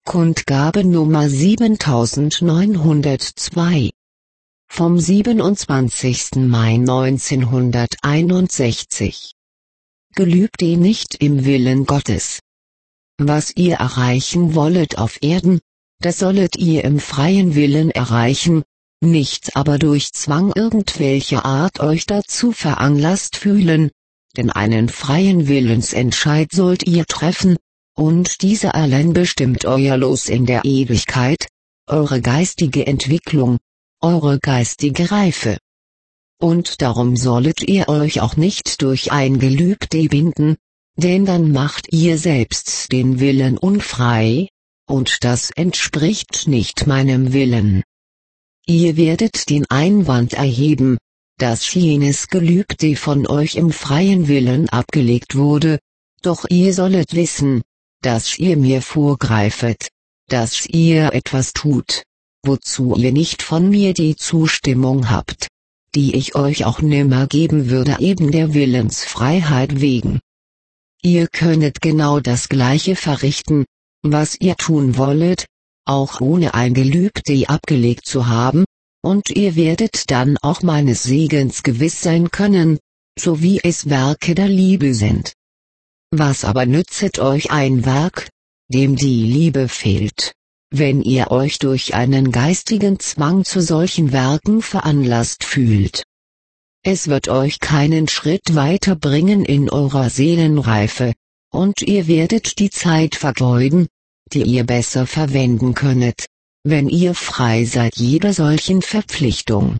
Kundgabe Nummer 7902 vom 27. Mai 1961. Gelübde nicht im Willen Gottes. Was ihr erreichen wollet auf Erden, das sollet ihr im freien Willen erreichen, nicht aber durch Zwang irgendwelcher Art euch dazu veranlasst fühlen, denn einen freien Willensentscheid sollt ihr treffen, und dieser allein bestimmt euer Los in der Ewigkeit, eure geistige Entwicklung, eure geistige Reife. Und darum sollet ihr euch auch nicht durch ein Gelübde binden, denn dann macht ihr selbst den Willen unfrei, und das entspricht nicht meinem Willen. Ihr werdet den Einwand erheben, dass jenes Gelübde von euch im freien Willen abgelegt wurde, doch ihr sollet wissen, dass ihr mir vorgreifet, dass ihr etwas tut, wozu ihr nicht von mir die Zustimmung habt, die ich euch auch nimmer geben würde eben der Willensfreiheit wegen. Ihr könnet genau das Gleiche verrichten, was ihr tun wollet, auch ohne ein Gelübde abgelegt zu haben, und ihr werdet dann auch meines Segens gewiss sein können, so wie es Werke der Liebe sind. Was aber nützet euch ein Werk, dem die Liebe fehlt, wenn ihr euch durch einen geistigen Zwang zu solchen Werken veranlasst fühlt? Es wird euch keinen Schritt weiterbringen in eurer Seelenreife, und ihr werdet die Zeit vergeuden, die ihr besser verwenden könnet, wenn ihr frei seid jeder solchen Verpflichtung.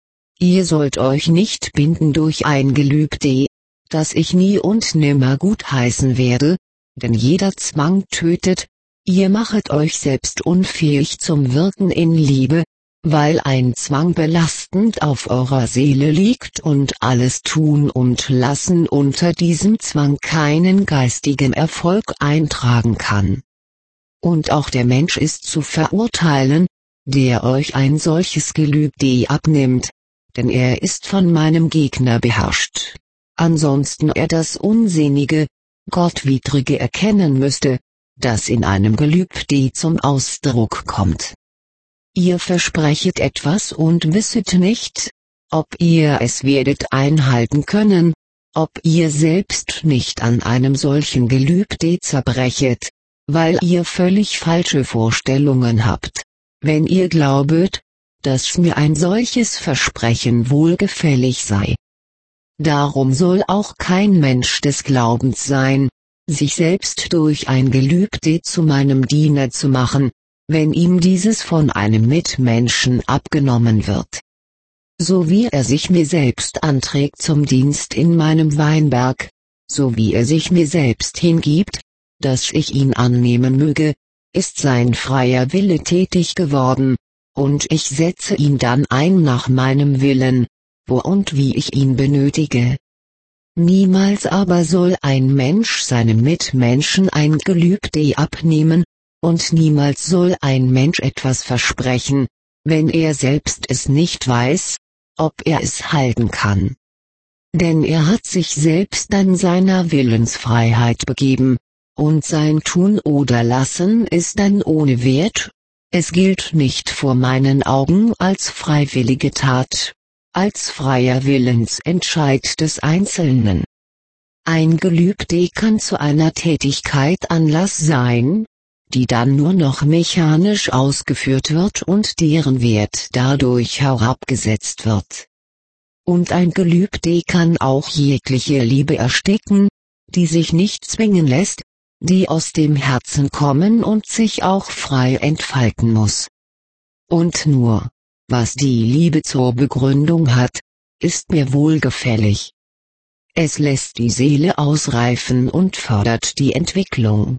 Ihr sollt euch nicht binden durch ein Gelübde, das ich nie und nimmer gutheißen werde, denn jeder Zwang tötet, ihr machet euch selbst unfähig zum Wirken in Liebe, weil ein Zwang belastend auf eurer Seele liegt und alles Tun und Lassen unter diesem Zwang keinen geistigen Erfolg eintragen kann. Und auch der Mensch ist zu verurteilen, der euch ein solches Gelübde abnimmt, denn er ist von meinem Gegner beherrscht. Ansonsten er das Unsinnige, Gottwidrige erkennen müsste, das in einem Gelübde zum Ausdruck kommt. Ihr versprechet etwas und wisset nicht, ob ihr es werdet einhalten können, ob ihr selbst nicht an einem solchen Gelübde zerbrechet, weil ihr völlig falsche Vorstellungen habt, wenn ihr glaubet, dass mir ein solches Versprechen wohlgefällig sei. Darum soll auch kein Mensch des Glaubens sein, sich selbst durch ein Gelübde zu meinem Diener zu machen, wenn ihm dieses von einem Mitmenschen abgenommen wird. So wie er sich mir selbst anträgt zum Dienst in meinem Weinberg, so wie er sich mir selbst hingibt, dass ich ihn annehmen möge, ist sein freier Wille tätig geworden, und ich setze ihn dann ein nach meinem Willen, wo und wie ich ihn benötige. Niemals aber soll ein Mensch seinem Mitmenschen ein Gelübde abnehmen, und niemals soll ein Mensch etwas versprechen, wenn er selbst es nicht weiß, ob er es halten kann. Denn er hat sich selbst an seiner Willensfreiheit begeben, und sein Tun oder Lassen ist dann ohne Wert, es gilt nicht vor meinen Augen als freiwillige Tat, als freier Willensentscheid des Einzelnen. Ein Gelübde kann zu einer Tätigkeit Anlass sein, die dann nur noch mechanisch ausgeführt wird und deren Wert dadurch herabgesetzt wird. Und ein Gelübde kann auch jegliche Liebe ersticken, die sich nicht zwingen lässt, die aus dem Herzen kommen und sich auch frei entfalten muss. Und nur, was die Liebe zur Begründung hat, ist mir wohlgefällig. Es lässt die Seele ausreifen und fördert die Entwicklung.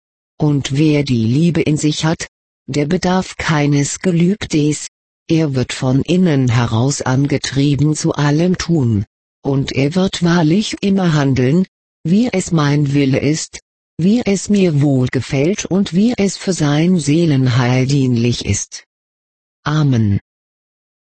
Und wer die Liebe in sich hat, der bedarf keines Gelübdes, er wird von innen heraus angetrieben zu allem Tun, und er wird wahrlich immer handeln, wie es mein Wille ist, wie es mir wohlgefällt und wie es für sein Seelenheil dienlich ist. Amen.